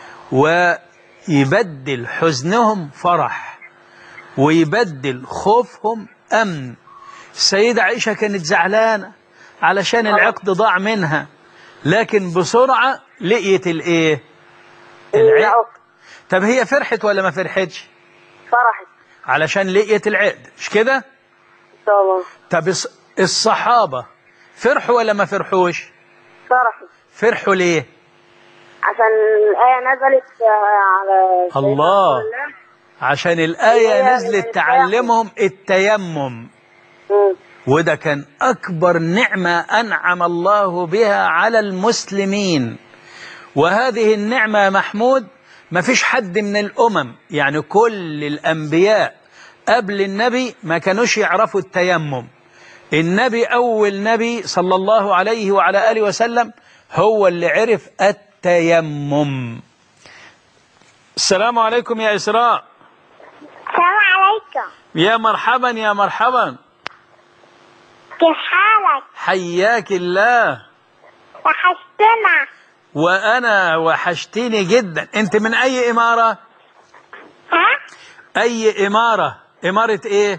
ويبدل حزنهم فرح ويبدل خوفهم أمن. السيدة عائشة كانت زعلانة علشان العقد ضاع منها، لكن بسرعة لقيت الإيه؟ العقد. طب هي فرحت ولا ما فرحتش؟ فرحت علشان لقيت العقد مش كده؟ إن شاء الله. طب الصحابة فرحوا ولا ما فرحوش؟ فرحوا ليه؟ عشان الآية نزلت على الله. عشان الآية نزلت تعلمهم التيمم. وده كان أكبر نعمة أنعم الله بها على المسلمين. وهذه النعمة يا محمود ما فيش حد من الأمم، يعني كل الأنبياء قبل النبي ما كانوش يعرفوا التيمم. النبي أول نبي صلى الله عليه وعلى آله وسلم هو اللي عرف التيمم. السلام عليكم يا إسراء. السلام عليكم. يا مرحبا يا مرحبا. كيف حالك؟ حياك الله. وحشتنا. وأنا وحشتيني جدا. أنت من أي إمارة؟ ها؟ أي إمارة؟ إمارة إيه؟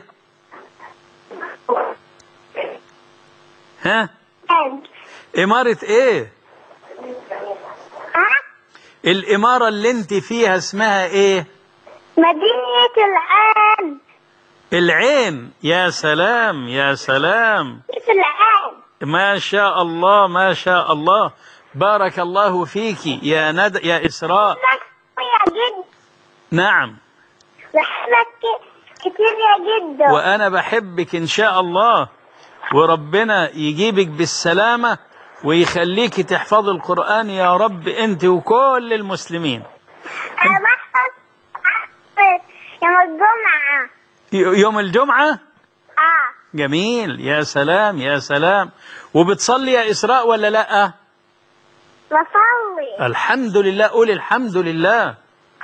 ها؟ إمارة إيه؟ ها؟ الإمارة اللي أنت فيها اسمها إيه؟ مدينة العين. العين. يا سلام يا سلام. العين. ما شاء الله ما شاء الله، بارك الله فيك يا إسراء. يا جد نعم، بحبك كتير يا جد. وأنا بحبك إن شاء الله، وربنا يجيبك بالسلامة ويخليك تحفظ القرآن يا رب أنت وكل المسلمين. أنا بحفظ يوم الجمعة. يوم الجمعة؟ آه. جميل، يا سلام يا سلام. وبتصلي يا إسراء ولا لأ؟ بصلي. الحمد لله، قولي الحمد لله.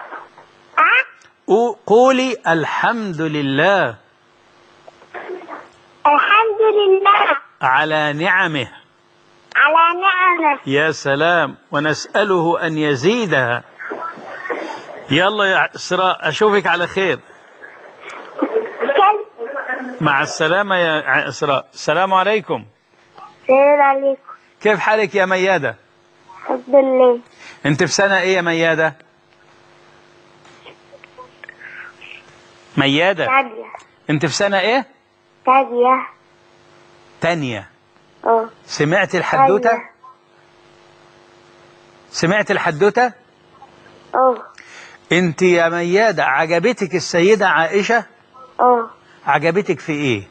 آه. قولي الحمد لله الحمد لله على نعمه. على نعمه. يا سلام، ونسأله أن يزيدها. يلا يا إسراء، أشوفك على خير. مع السلامة يا إسراء. السلام عليكم. السلام عليكم. كيف حالك يا ميادة؟ الحمد لله. أنت في سنة إيه يا ميادة؟ ميادة، تانية. أنت في سنة إيه؟ تانية. تانية. اه. سمعت الحدوتة؟ تانية. سمعت الحدوتة؟ اه. أنت يا ميادة عجبتك السيدة عائشة؟ اه. عجبتك في إيه؟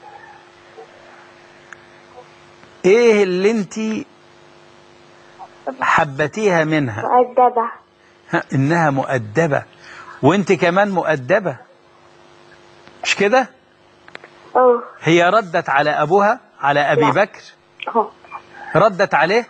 إيه اللي أنت حبتيها منها؟ مؤدبة. إنها مؤدبة، وأنت كمان مؤدبة، مش كده؟ اه. هي ردت على أبوها، على أبي لا. بكر؟ اه. ردت عليه؟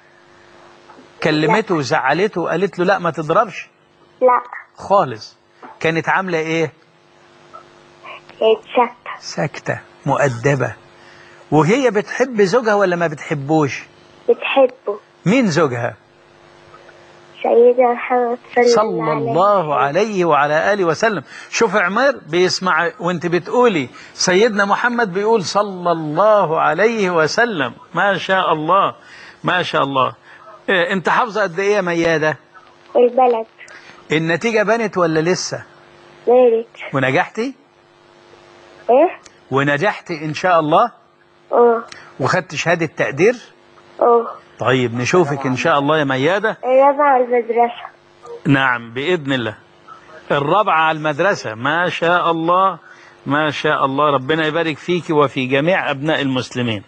كلمته وزعلته وقالت له لا ما تضربش؟ لا. خالص. كانت عاملة إيه؟ كانت ساكتة. ساكتة، مؤدبة. وهي بتحب زوجها ولا ما بتحبوش؟ بتحبه. مين زوجها؟ سيدنا محمد صلى الله عليه وعلى آله وسلم. شوف عمر بيسمع وانت بتقولي سيدنا محمد بيقول صلى الله عليه وسلم. ما شاء الله ما شاء الله. إيه انت حافظة قد ايه يا ميادة؟ البلد. النتيجة بنت ولا لسه؟ بارد. ونجحتي؟ ايه؟ ونجحتي ان شاء الله؟ اه. وخدت شهادة تقدير؟ اه. طيب نشوفك ان شاء الله يا ميادة. الرابعة المدرسة. نعم بإذن الله. الرابعة على المدرسة. ما شاء الله ما شاء الله، ربنا يبارك فيك وفي جميع أبناء المسلمين.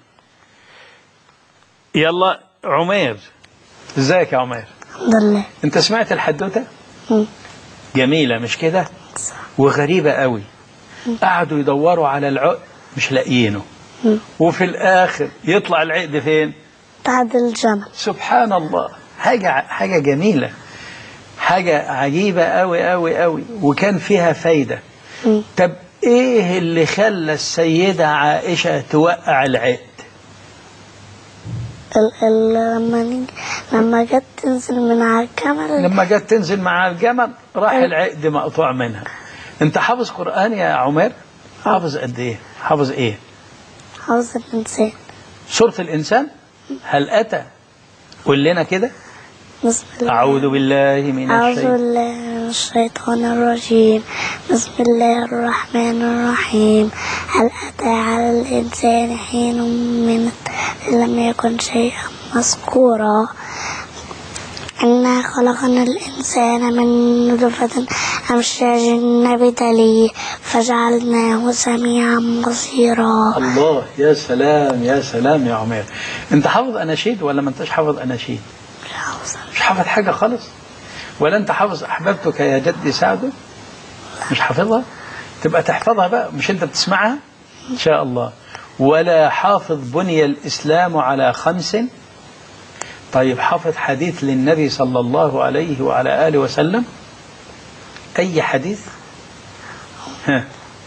يلا عمير، ازيك يا عمير؟ الحمد لله. انت سمعت الحدوتة؟ جميلة مش كده؟ وغريبة قوي. قعدوا يدوروا على العقد مش لاقيينه، وفي الآخر يطلع العقد فين؟ بعد الجمل. سبحان الله. حاجة جميلة، حاجة عجيبة قوي قوي قوي، وكان فيها فايدة. طب ايه اللي خلى السيدة عائشة توقع العقد؟ لما جت تنزل من على الجمل. لما جت تنزل مع الجمل راح العقد مقطوع منها. انت حافظ قرآن يا عمر؟ حافظ قد ايه؟ حافظ ايه؟ حافظ الإنسان. سورة الإنسان؟ هل أتى؟ قول لنا كده. بسم الله. أعوذ بالله من الشيطان الرجيم. بسم الله الرحمن الرحيم. هل أتى على الإنسان حين من لم يكن شيئا مذكورا. إنا خلقنا الإنسان من نطفة أمشاج نبتليه فجعلناه سميعا بصيرا. الله، يا سلام يا سلام يا عمير. أنت حافظ أناشيد ولا ما أنتش حافظ أناشيد؟ مش حافظ حاجة خالص؟ ولا أنت حافظ أحببتك يا جدي سعد؟ مش حافظها؟ تبقى تحفظها بقى، مش أنت بتسمعها؟ إن شاء الله. ولا حافظ بني الإسلام على 5؟ طيب حافظ حديث للنبي صلى الله عليه وعلى آله وسلم؟ أي حديث؟ ها.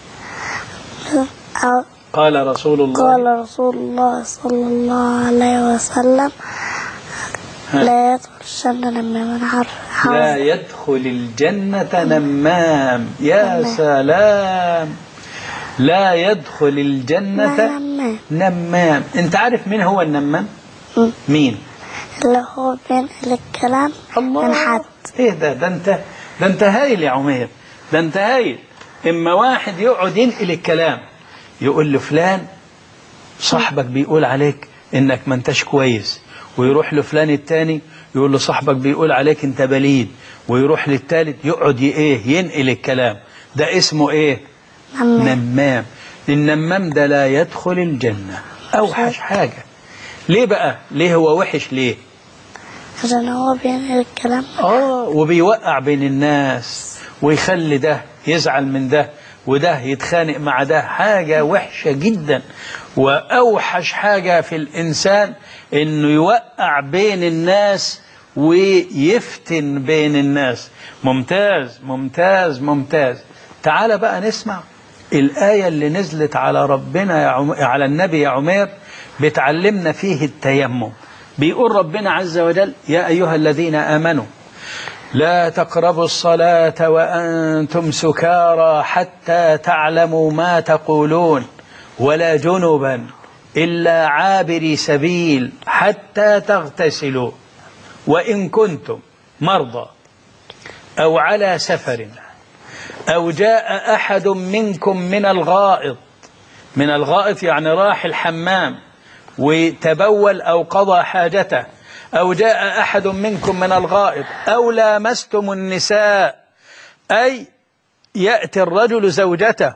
قال رسول الله صلى الله عليه وسلم لا يدخل الجنة نمام. لا يدخل الجنة نمام. يا سلام. لا يدخل الجنة نمام. انت عارف مين هو النمام؟ مين؟ اللي هو بينقل الكلام من حد. ايه ده انت هايل يا عمير، ده انت هايل. اما واحد يقعد ينقل الكلام، يقول له فلان صاحبك بيقول عليك إنك ما انتش كويس، ويروح لفلان التاني يقول له صاحبك بيقول عليك انت بليد، ويروح للتالت يقعد ينقل الكلام. ده اسمه ايه؟ نمام. النمام ده لا يدخل الجنة، اوحش حاجة. ليه بقى؟ ليه هو وحش؟ ليه؟ عشان هو بينقل الكلام وبيوقع بين الناس، ويخلي ده يزعل من ده، وده يتخانق مع ده. حاجة وحشة جدا، وأوحش حاجة في الإنسان إنه يوقع بين الناس ويفتن بين الناس. ممتاز ممتاز ممتاز. تعال بقى نسمع الآية اللي نزلت على ربنا على النبي يا عمير، بتعلمنا فيه التيمم. بيقول ربنا عز وجل: يا أيها الذين آمنوا لا تقربوا الصلاة وأنتم سكارى حتى تعلموا ما تقولون ولا جنبا إلا عابري سبيل حتى تغتسلوا وإن كنتم مرضى أو على سفر أو جاء أحد منكم من الغائط. من الغائط يعني راح الحمام وتبول أو قضى حاجته، أو جاء أحد منكم من الغائط أو لامستم النساء، أي يأتي الرجل زوجته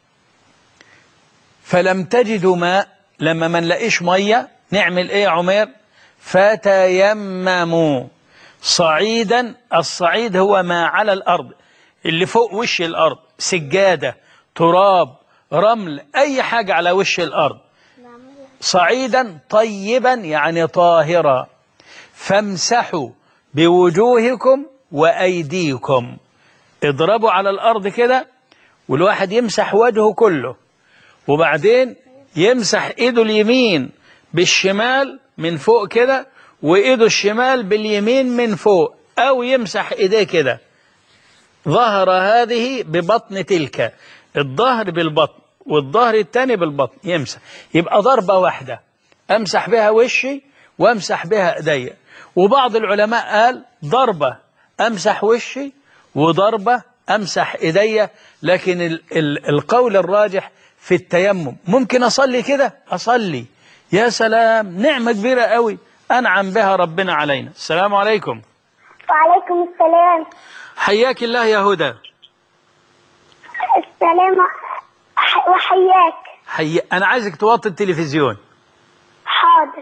فلم تجدوا ماء. لما ما نلاقيش مية نعمل إيه يا عمير؟ فتيمموا صعيدا. الصعيد هو ما على الأرض، اللي فوق وش الأرض، سجادة، تراب، رمل، أي حاجة على وش الأرض. صعيدا طيبا يعني طاهرا، فامسحوا بوجوهكم وأيديكم. اضربوا على الأرض كده، والواحد يمسح وجهه كله، وبعدين يمسح ايده اليمين بالشمال من فوق كده، وايده الشمال باليمين من فوق، او يمسح ايديه كده، ظهر هذه ببطن تلك، الظهر بالبطن والظهر الثاني بالبطن، يمسح. يبقى ضربة واحدة امسح بها وشي وامسح بها ايدي. وبعض العلماء قال ضربة امسح وشي وضربة امسح ايدي، لكن القول الراجح في التيمم. ممكن أصلي كده، أصلي، يا سلام، نعمة كبيرة قوي أنعم بها ربنا علينا. السلام عليكم. وعليكم السلام. حياك الله يا هدى. السلام وحياك. أنا عايزك توطي التلفزيون. حاضر.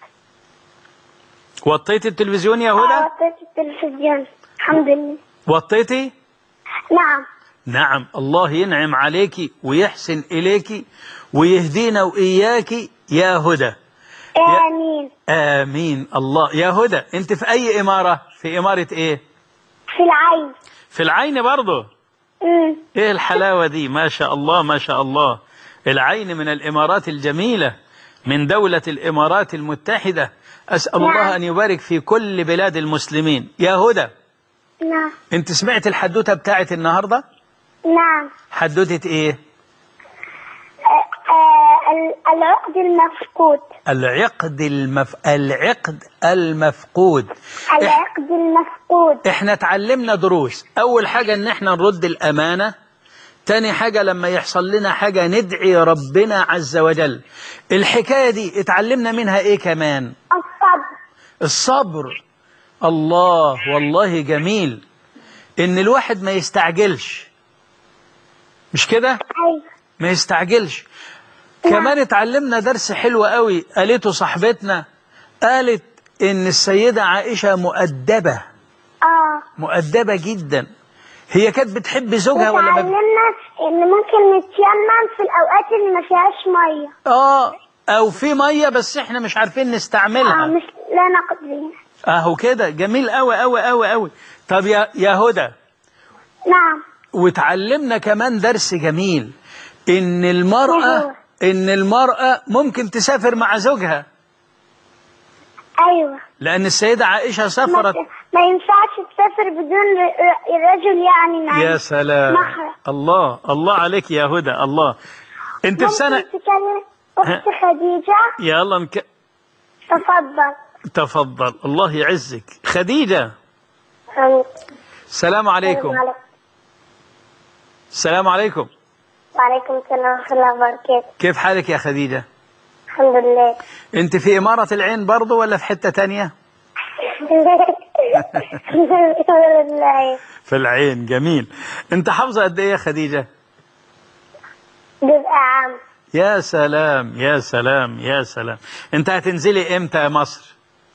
وطيتي التلفزيون يا هدى؟ وطيت التلفزيون الحمد لله. وطيتي؟ نعم. نعم. الله ينعم عليك ويحسن إليك ويهدينا وإياك يا هدى. آمين. آمين. الله. يا هدى، أنت في أي إمارة؟ في إمارة إيه؟ في العين. في العين برضه؟ إيه الحلاوة دي، ما شاء الله ما شاء الله. العين من الإمارات الجميلة، من دولة الإمارات المتحدة. أسأل الله أن يبارك في كل بلاد المسلمين. يا هدى، نعم. أنت سمعت الحدوتة بتاعت النهاردة؟ نعم. حدوتة إيه؟ العقد المفقود. العقد المفقود. العقد المفقود. احنا اتعلمنا دروس. أول حاجة إن احنا نرد الأمانة. تاني حاجة لما يحصل لنا حاجة ندعي ربنا عز وجل. الحكاية دي اتعلمنا منها ايه كمان؟ الصبر. الله، والله جميل ان الواحد ما يستعجلش، مش كده؟ أيوة. ما يستعجلش. كمان اتعلمنا درس حلو قوي قالته صاحبتنا، قالت ان السيدة عائشة مؤدبة. مؤدبة جدا. هي كانت بتحب زوجها ولا ما اتعلمنا ان ممكن نتيمم في الاوقات اللي ما فيهاش ميه. او في ميه بس احنا مش عارفين نستعملها. مش لا نقدر. اهو كده جميل قوي قوي قوي قوي. طب يا هدى. نعم. وتعلمنا كمان درس جميل، ان المرأة ممكن تسافر مع زوجها. ايوه. لان السيدة عائشة سافرت. ما ينفعش تسافر بدون الرجل يعني معي. يا سلام. الله الله عليك يا هدى. الله. انت في سنة. تكلم اخت خديجة. يلا تفضل. الله يعزك. خديجة. السلام عليكم. السلام عليكم. وعليكم السلام ورحمة الله وبركاته. كيف حالك يا خديجة؟ الحمد لله. انت في إمارة العين برضو ولا في حتة تانية؟ الحمد لله. في العين. جميل. انت حافظة قد ايه يا خديجة؟ جزء عام. يا سلام يا سلام يا سلام. انت هتنزلي امتى يا مصر؟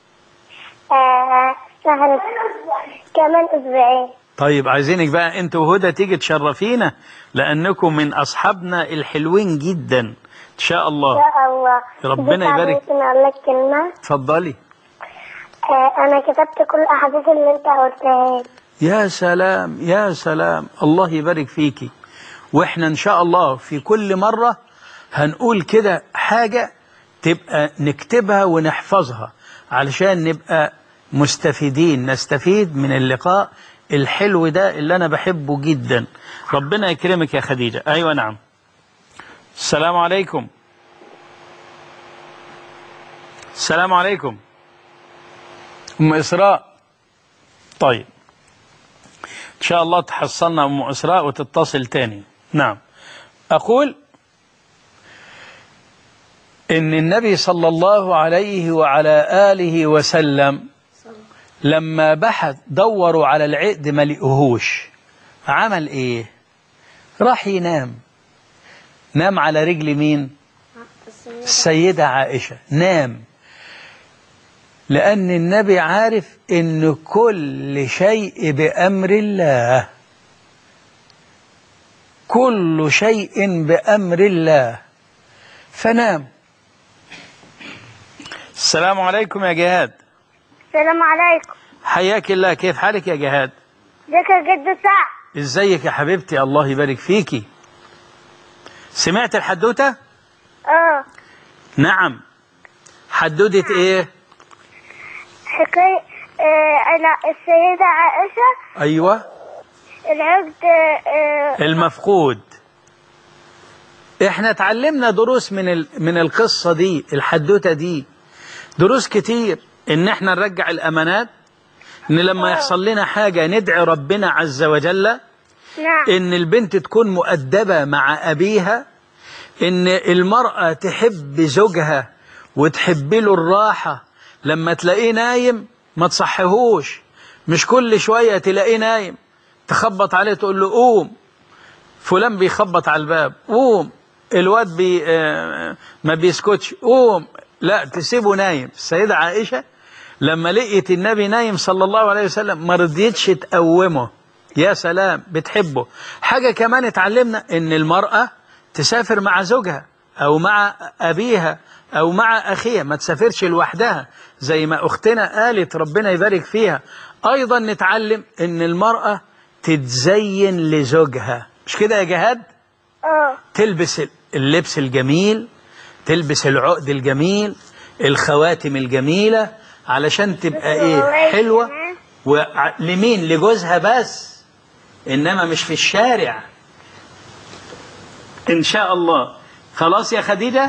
شهر كمان أسبوعين. طيب عايزينك بقى انت وهدى تيجي تشرفينا، لأنكم من أصحابنا الحلوين جدا إن شاء الله. إن شاء الله. ربنا يبارك. ممكن أقول لك كلمة؟ اتفضلي. أنا كتبت كل الأحاديث اللي أنت قلتها. يا سلام يا سلام، الله يبارك فيكي. واحنا ان شاء الله في كل مرة هنقول كده حاجة تبقى نكتبها ونحفظها علشان نبقى مستفيدين، نستفيد من اللقاء الحلو ده اللي انا بحبه جدا. ربنا يكرمك يا خديجة. ايوه نعم. السلام عليكم. السلام عليكم ام اسراء. طيب ان شاء الله تحصلنا ام اسراء وتتصل تاني. نعم. أقول إن النبي صلى الله عليه وعلى آله وسلم لما بحث دوروا على العقد ما لقوهوش، عمل إيه؟ راح ينام. نام على رجل مين؟ السيدة عائشة. نام لأن النبي عارف إن كل شيء بأمر الله، كل شيء بأمر الله، فنام. السلام عليكم يا جهاد. السلام عليكم. حياك الله. كيف حالك يا جهاد؟ ازيك يا جد سعد؟ ازيك يا حبيبتي؟ الله يبارك فيكي. سمعت الحدوتة؟ نعم. حدوتة ايه؟ حكاية السيدة عائشة. ايوه. العقد المفقود. احنا اتعلمنا دروس من القصة دي، الحدوتة دي، دروس كتير. ان احنا نرجع الامانات، ان لما يحصل لنا حاجة ندعي ربنا عز وجل. نعم. ان البنت تكون مؤدبة مع ابيها، ان المرأة تحب زوجها وتحب له الراحة. لما تلاقيه نايم ما تصحيهوش، مش كل شوية تلاقيه نايم تخبط عليه تقول له قوم، فلان بيخبط على الباب، قوم، الواد ما بيسكتش، قوم. لا، تسيبه نايم. السيدة عائشة لما لقيت النبي نايم صلى الله عليه وسلم ما رضيتش تقومه. يا سلام، بتحبه. حاجة كمان اتعلمنا ان المرأة تسافر مع زوجها او مع ابيها او مع اخيها، ما تسافرش لوحدها زي ما اختنا قالت ربنا يبارك فيها. ايضا نتعلم ان المرأة تتزين لزوجها، مش كده يا جهاد؟ تلبس اللبس الجميل، تلبس العقد الجميل، الخواتم الجميلة، علشان تبقى ايه؟ حلوة. ولمين؟ لجوزها بس، انما مش في الشارع ان شاء الله. خلاص يا خديجة؟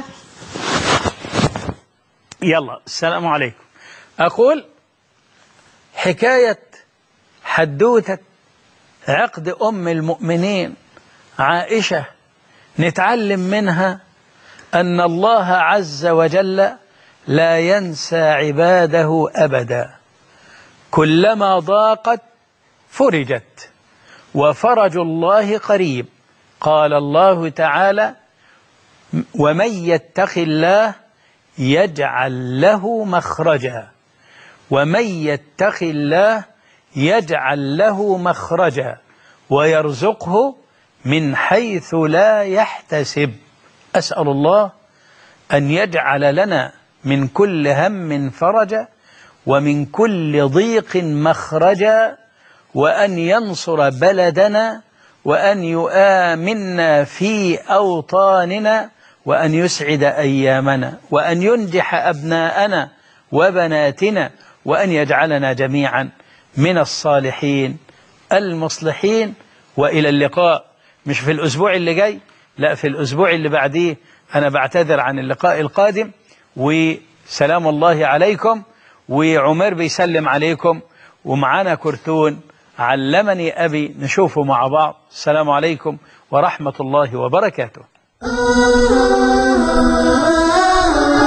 يلا السلام عليكم. اقول حكاية حدوتة عقد ام المؤمنين عائشة، نتعلم منها أن الله عز وجل لا ينسى عباده أبدا. كلما ضاقت فرجت، وفرج الله قريب. قال الله تعالى: ومن يتق الله يجعل له مخرجا، ومن يتق الله يجعل له مخرجا ويرزقه من حيث لا يحتسب. أسأل الله أن يجعل لنا من كل هم فرجا، ومن كل ضيق مخرجا، وأن ينصر بلدنا، وأن يؤمننا في أوطاننا، وأن يسعد أيامنا، وأن ينجح أبناءنا وبناتنا، وأن يجعلنا جميعا من الصالحين المصلحين. وإلى اللقاء، مش في الأسبوع اللي جاي، لا، في الأسبوع اللي بعديه. أنا بعتذر عن اللقاء القادم، وسلام الله عليكم. وعمر بيسلم عليكم، ومعانا كرتون علمني أبي، نشوفه مع بعض. السلام عليكم ورحمة الله وبركاته.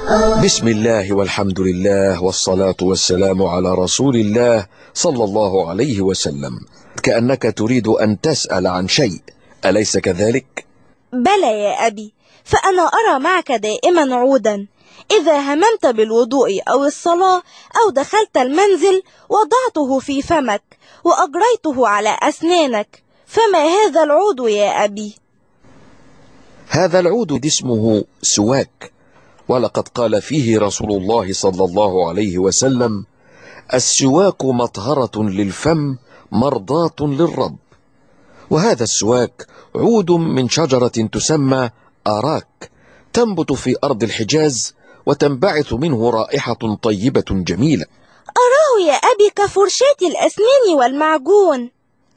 بسم الله والحمد لله والصلاة والسلام على رسول الله صلى الله عليه وسلم. كأنك تريد أن تسأل عن شيء، أليس كذلك؟ بلى يا أبي، فأنا أرى معك دائما عودا، إذا هممت بالوضوء أو الصلاة أو دخلت المنزل وضعته في فمك وأجريته على أسنانك، فما هذا العود يا أبي؟ هذا العود اسمه سواك، ولقد قال فيه رسول الله صلى الله عليه وسلم: السواك مطهرة للفم مرضاة للرب. وهذا السواك عود من شجرة تسمى أراك، تنبت في أرض الحجاز وتنبعث منه رائحة طيبة جميلة. أراه يا أبي كفرشاة الأسنان والمعجون.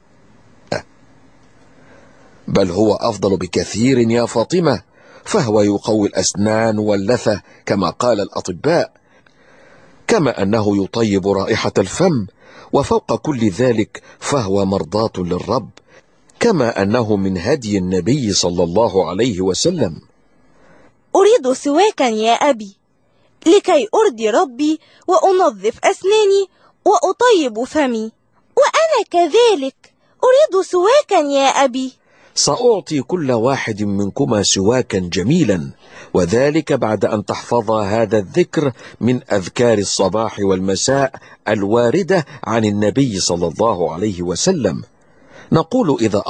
بل هو أفضل بكثير يا فاطمة، فهو يقوي الأسنان واللثة كما قال الأطباء، كما أنه يطيب رائحة الفم، وفوق كل ذلك فهو مرضاة للرب، كما أنه من هدي النبي صلى الله عليه وسلم. أريد سواكا يا أبي لكي أرضي ربي وأنظف أسناني وأطيب فمي، وأنا كذلك أريد سواكا يا أبي. سأعطي كل واحد منكما سواكا جميلا، وذلك بعد أن تحفظ هذا الذكر من أذكار الصباح والمساء الواردة عن النبي صلى الله عليه وسلم. نقول إذا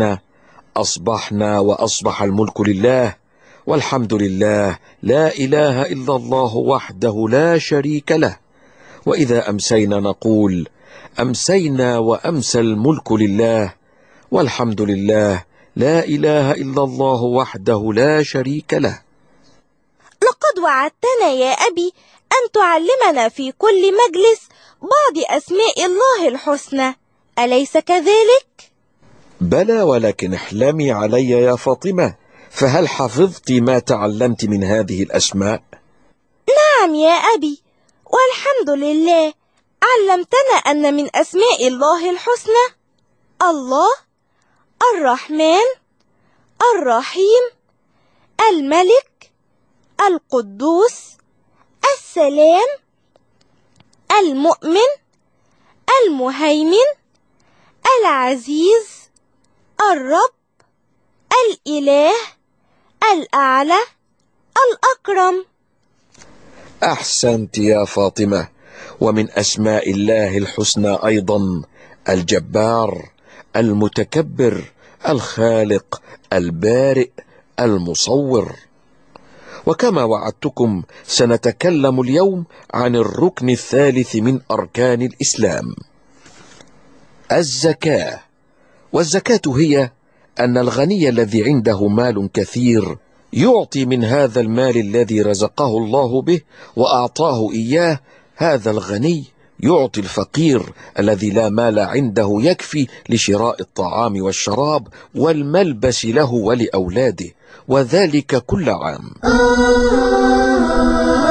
أصبحنا وأصبح الملك لله، والحمد لله، لا إله إلا الله وحده لا شريك له. وإذا أمسينا نقول أمسينا وأمسى الملك لله، والحمد لله، لا إله إلا الله وحده لا شريك له. لقد وعدتنا يا أبي أن تعلمنا في كل مجلس بعض أسماء الله الحسنى، أليس كذلك؟ بلى، ولكن احلمي علي يا فاطمة، فهل حفظت ما تعلمت من هذه الأسماء؟ نعم يا أبي، والحمد لله. علمتنا أن من أسماء الله الحسنى الله، الرحمن، الرحيم، الملك، القدوس، السلام، المؤمن، المهيمن، العزيز، الرب، الإله، الأعلى، الأكرم. أحسنت يا فاطمة. ومن أسماء الله الحسنى أيضا الجبار، المتكبر، الخالق، البارئ، المصور. وكما وعدتكم سنتكلم اليوم عن الركن الثالث من أركان الإسلام، الزكاة. والزكاة هي أن الغني الذي عنده مال كثير يعطي من هذا المال الذي رزقه الله به وأعطاه إياه. هذا الغني يعطي الفقير الذي لا مال عنده يكفي لشراء الطعام والشراب والملبس له ولأولاده، وذلك كل عام.